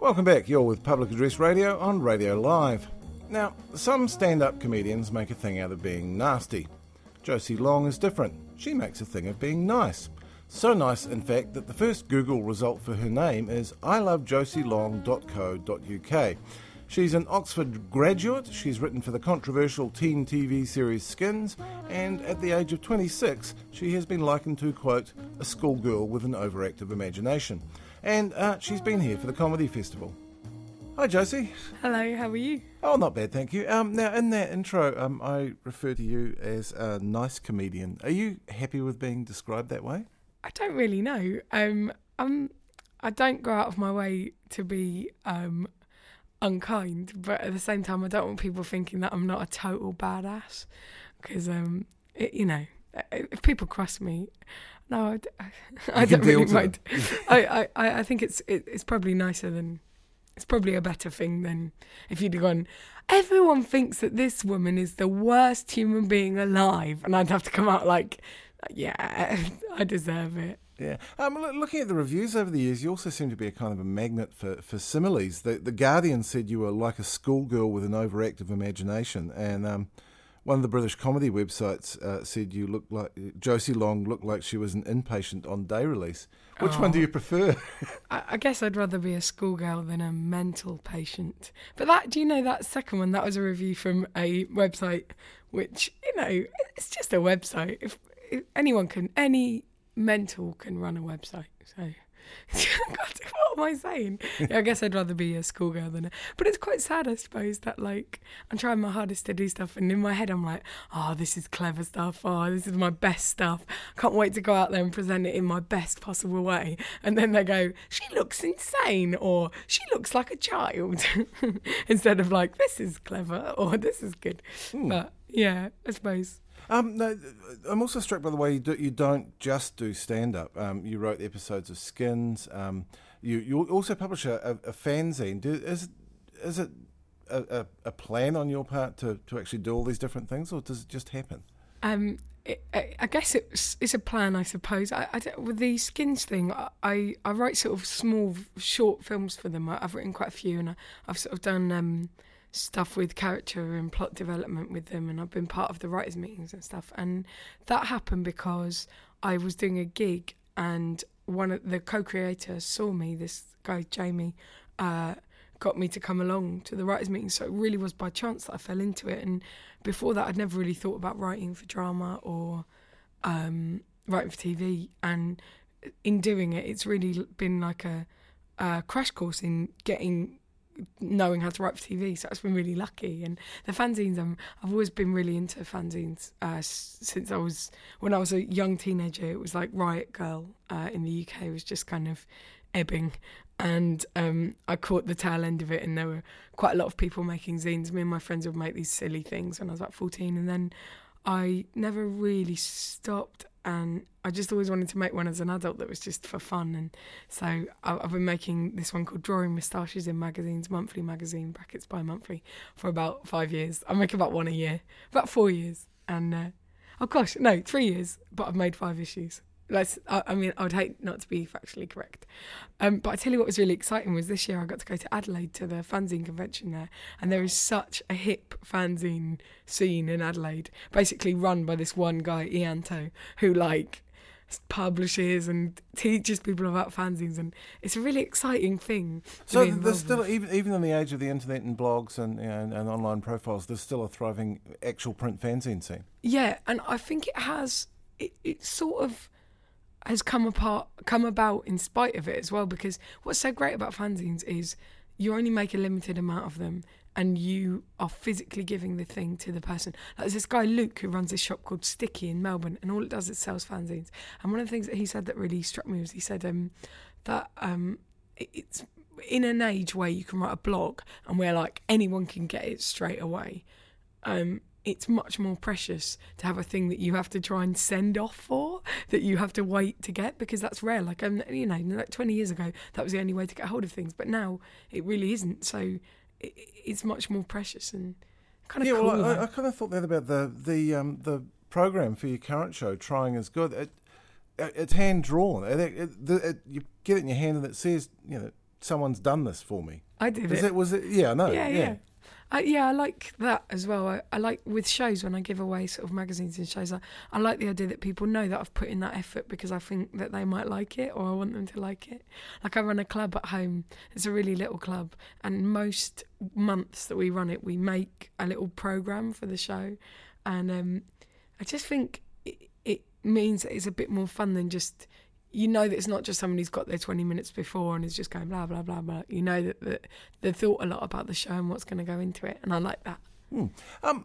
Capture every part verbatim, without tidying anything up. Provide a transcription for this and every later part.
Welcome back. You're with Public Address Radio on Radio Live. Now, some stand-up comedians make a thing out of being nasty. Josie Long is different. She makes a thing of being nice. So nice, in fact, that the first Google result for her name is i love josie long dot co dot uk. She's an Oxford graduate, she's written for the controversial teen T V series Skins, and at the age of twenty-six, she has been likened to, quote, a schoolgirl with an overactive imagination. And uh, she's been here for the Comedy Festival. Hi, Josie. Hello, how are you? Oh, not bad, thank you. Um, now, in that intro, um, I refer to you as a nice comedian. Are you happy with being described that way? I don't really know. Um, I'm, I don't go out of my way to be um, unkind, but at the same time, I don't want people thinking that I'm not a total badass. Because, um, it, you know, if people cross me, no, I, I don't really mind. I, I, I think it's it, it's probably nicer than... It's probably a better thing than if you'd have gone, everyone thinks that this woman is the worst human being alive. And I'd have to come out like, yeah, I deserve it. Yeah. Um, looking at the reviews over the years, you also seem to be a kind of a magnet for, for similes. The, the Guardian said you were like a schoolgirl with an overactive imagination. And um, one of the British comedy websites uh, said you looked like, Josie Long looked like she was an inpatient on day release. Which oh, one do you prefer? I, I guess I'd rather be a schoolgirl than a mental patient. But that, do you know that second one? That was a review from a website, which, you know, it's just a website. If, if anyone can, any mental can run a website. So, God, what am I saying? Yeah, I guess I'd rather be a schoolgirl than a... But it's quite sad, I suppose, that, like, I'm trying my hardest to do stuff, and in my head I'm like, oh, this is clever stuff. Oh, this is my best stuff. Can't wait to go out there and present it in my best possible way. And then they go, she looks insane, or she looks like a child. Instead of like, this is clever, or this is good. Hmm. But, yeah, I suppose... Um, no, I'm also struck by the way you, do, you don't just do stand-up. Um, you wrote episodes of Skins. Um, you you also publish a, a, a fanzine. Do, is is it a, a, a plan on your part to, to actually do all these different things, or does it just happen? Um, it, I, I guess it's it's a plan, I suppose. I, I with the Skins thing, I, I write sort of small, short films for them. I've written quite a few, and I, I've sort of done... Um, stuff with character and plot development with them, and I've been part of the writers' meetings and stuff. And that happened because I was doing a gig, and one of the co-creators saw me, this guy Jamie, uh, got me to come along to the writers' meeting. So it really was by chance that I fell into it. And before that, I'd never really thought about writing for drama or um, writing for T V. And in doing it, it's really been like a, a crash course in getting knowing how to write for T V, so it's been really lucky. And the fanzines, um, I've always been really into fanzines uh, s- since I was, when I was a young teenager. It was like Riot Girl uh, in the U K was just kind of ebbing, and um, I caught the tail end of it, and there were quite a lot of people making zines. Me and my friends would make these silly things when I was like fourteen, and then I never really stopped, and I just always wanted to make one as an adult that was just for fun. And so I've been making this one called Drawing Moustaches in Magazines, monthly magazine, brackets bi-monthly, for about five years. I make about one a year, about four years. And, uh, oh gosh, no, three years, but I've made five issues. Let's, I, I mean, I would hate not to be factually correct. Um, but I tell you what was really exciting was this year I got to go to Adelaide to the fanzine convention there. And there is such a hip fanzine scene in Adelaide, basically run by this one guy, Ianto, who like publishes and teaches people about fanzines. And it's a really exciting thing. So there's still, even even in the age of the internet and blogs and, you know, and, and online profiles, there's still a thriving actual print fanzine scene. Yeah, and I think it has, it, it sort of... has come apart, come about in spite of it as well, because what's so great about fanzines is you only make a limited amount of them, and you are physically giving the thing to the person. Like there's this guy Luke who runs this shop called Sticky in Melbourne, and all it does is sells fanzines. And one of the things that he said that really struck me was he said um, that um, it's in an age where you can write a blog and where like anyone can get it straight away. Um, it's much more precious to have a thing that you have to try and send off for, that you have to wait to get, because that's rare. Like, um, you know, like twenty years ago, that was the only way to get hold of things. But now it really isn't. So it, it's much more precious and kind of yeah, cool. Yeah, well, I, I kind of thought that about the the um, the program for your current show, Trying Is Good. It, it, it's hand drawn. It, it, it, you get it in your hand and it says, you know, someone's done this for me. I did Is it. it. Was it? Yeah, I know. Yeah, yeah. yeah. I, yeah, I like that as well. I, I like with shows when I give away sort of magazines and shows. I, I like the idea that people know that I've put in that effort because I think that they might like it or I want them to like it. Like I run a club at home. It's a really little club, and most months that we run it, we make a little program for the show, and um, I just think it, it means that it's a bit more fun than just. You know that it's not just someone who's got there twenty minutes before and is just going blah, blah, blah, blah. You know that, that they've thought a lot about the show and what's going to go into it, and I like that. Hmm. Um,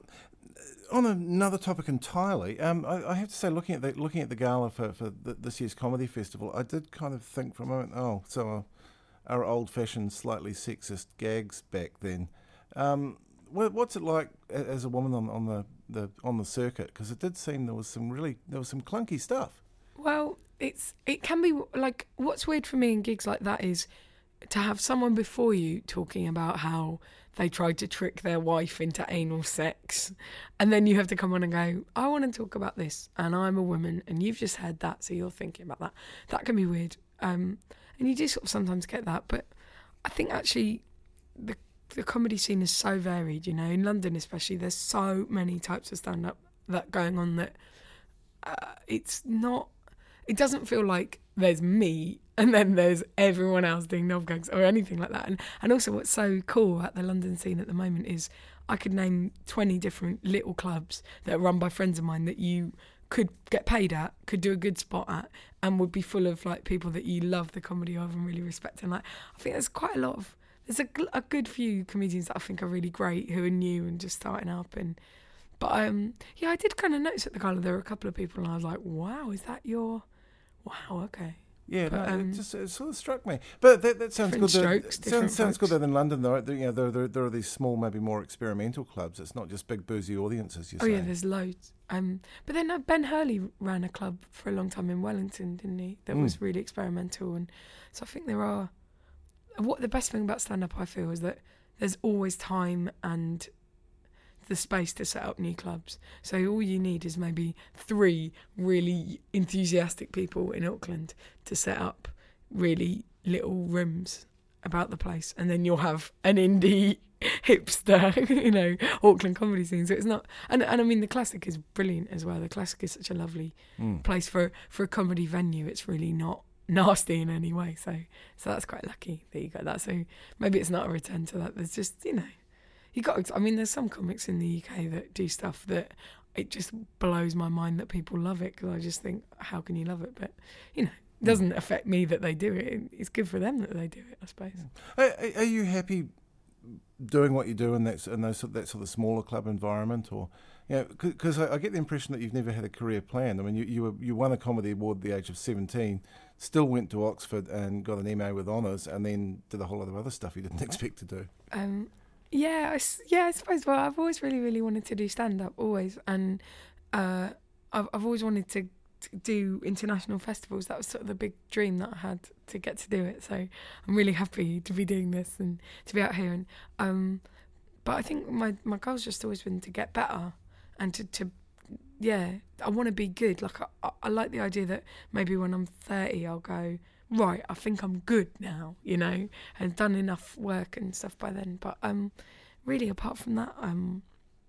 on another topic entirely, um, I, I have to say, looking at the looking at the gala for, for the, this year's comedy festival, I did kind of think for a moment, oh, so our, our old-fashioned, slightly sexist gags back then. Um, what, what's it like as a woman on, on the, the on the circuit? Because it did seem there was some really there was some clunky stuff. Well, it's it can be like what's weird for me in gigs like that is to have someone before you talking about how they tried to trick their wife into anal sex, and then you have to come on and go, I want to talk about this, and I'm a woman, and you've just heard that, so you're thinking about that. That can be weird, um, and you do sort of sometimes get that. But I think actually the the comedy scene is so varied. You know, in London especially, there's so many types of stand up that going on that uh, it's not. It doesn't feel like there's me and then there's everyone else doing knob gags or anything like that. And and also what's so cool at the London scene at the moment is I could name twenty different little clubs that are run by friends of mine that you could get paid at, could do a good spot at, and would be full of like people that you love the comedy of and really respect. And like I think there's quite a lot of, there's a, a good few comedians that I think are really great who are new and just starting up. And But um, yeah, I did kind of notice at the gala there were a couple of people and I was like, wow, is that your... Wow, okay. Yeah, but, no, um, it just it sort of struck me. But that, that sounds good. Strokes, that, sounds sounds good folks. that in London, though, you know, there, there there are these small, maybe more experimental clubs. It's not just big boozy audiences. You oh say. yeah, there's loads. Um, but then uh, Ben Hurley ran a club for a long time in Wellington, didn't he? That Mm. was really experimental, and so I think there are. What the best thing about stand-up, I feel, is that there's always time and the space to set up new clubs. So all you need is maybe three really enthusiastic people in Auckland to set up really little rooms about the place, and then you'll have an indie hipster, you know, Auckland comedy scene. So it's not, and and I mean the Classic is brilliant as well. The Classic is such a lovely Mm. place for for a comedy venue. It's really not nasty in any way. So so that's quite lucky that you got that. So maybe it's not a return to that. There's just, you know. You got. I mean, there's some comics in the U K that do stuff that it just blows my mind that people love it, because I just think, how can you love it? But you know, it doesn't affect me that they do it. It's good for them that they do it, I suppose. Are, are you happy doing what you do in that in those that sort of smaller club environment, or you know, because I, I get the impression that you've never had a career plan. I mean, you you, were, you won a comedy award at the age of seventeen, still went to Oxford and got an M A with honours, and then did a whole lot of other stuff you didn't expect to do. Um, Yeah, I, s- yeah, I suppose. Well, I've always really, really wanted to do stand-up, always, and uh, I've I've always wanted to, to do international festivals. That was sort of the big dream that I had, to get to do it. So I'm really happy to be doing this and to be out here. And um, but I think my my goal's just always been to get better and to, to yeah, I want to be good. Like I, I, I like the idea that maybe when I'm thirty, I'll go, right, I think I'm good now, you know, and done enough work and stuff by then. But um, really, apart from that, um,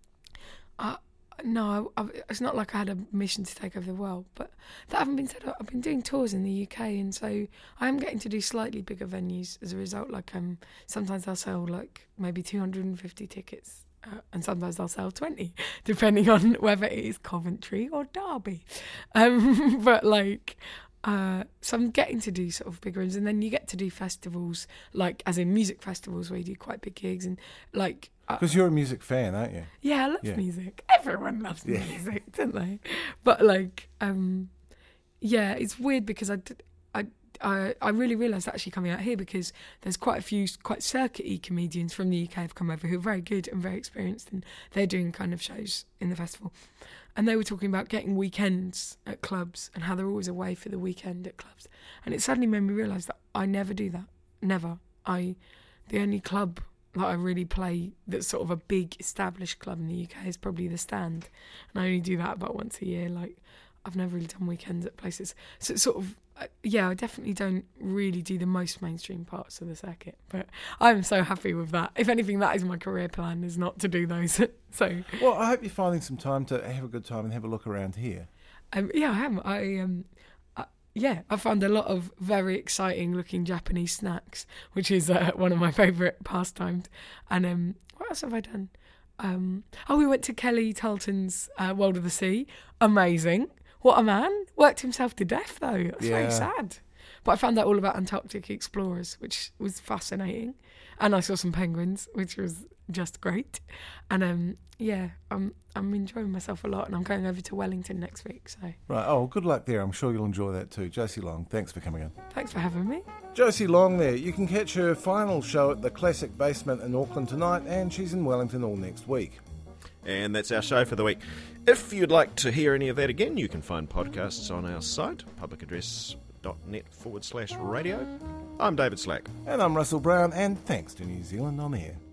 I, no, I, I, it's not like I had a mission to take over the world. But that having been said, I've been doing tours in the U K, and so I am getting to do slightly bigger venues as a result. Like um, sometimes I'll sell like maybe two hundred fifty tickets. Uh, and sometimes I'll sell twenty, depending on whether it is Coventry or Derby. Um, but like, uh, so I'm getting to do sort of big rooms, and then you get to do festivals, like as in music festivals where you do quite big gigs, and like. Because uh, you're a music fan, aren't you? Yeah, I love yeah. music. Everyone loves yeah. music, don't they? But like, um, yeah, it's weird because I did, I. I, I really realised actually coming out here, because there's quite a few quite circuity comedians from the U K have come over who are very good and very experienced, and they're doing kind of shows in the festival. And they were talking about getting weekends at clubs and how they're always away for the weekend at clubs. And it suddenly made me realise that I never do that. Never. I, the only club that I really play that's sort of a big established club in the U K is probably the Stand. And I only do that about once a year. Like, I've never really done weekends at places. So it's sort of, yeah, I definitely don't really do the most mainstream parts of the circuit, but I'm so happy with that. If anything, that is my career plan, is not to do those. So, well, I hope you're finding some time to have a good time and have a look around here. Um, yeah, I am. I um, I, yeah, I found a lot of very exciting looking Japanese snacks, which is uh, one of my favourite pastimes. And um, what else have I done? Um, oh, we went to Kelly Tarleton's uh, World of the Sea. Amazing. What a man. Worked himself to death, though. That's yeah. very sad. But I found out all about Antarctic explorers, which was fascinating. And I saw some penguins, which was just great. And um, yeah, I'm I'm enjoying myself a lot, and I'm going over to Wellington next week. So right. Oh, good luck there. I'm sure you'll enjoy that too. Josie Long, thanks for coming in. Thanks for having me. Josie Long there. You can catch her final show at the Classic Basement in Auckland tonight, and she's in Wellington all next week. And that's our show for the week. If you'd like to hear any of that again, you can find podcasts on our site, publicaddress.net forward slash radio. I'm David Slack. And I'm Russell Brown, and thanks to New Zealand On Air.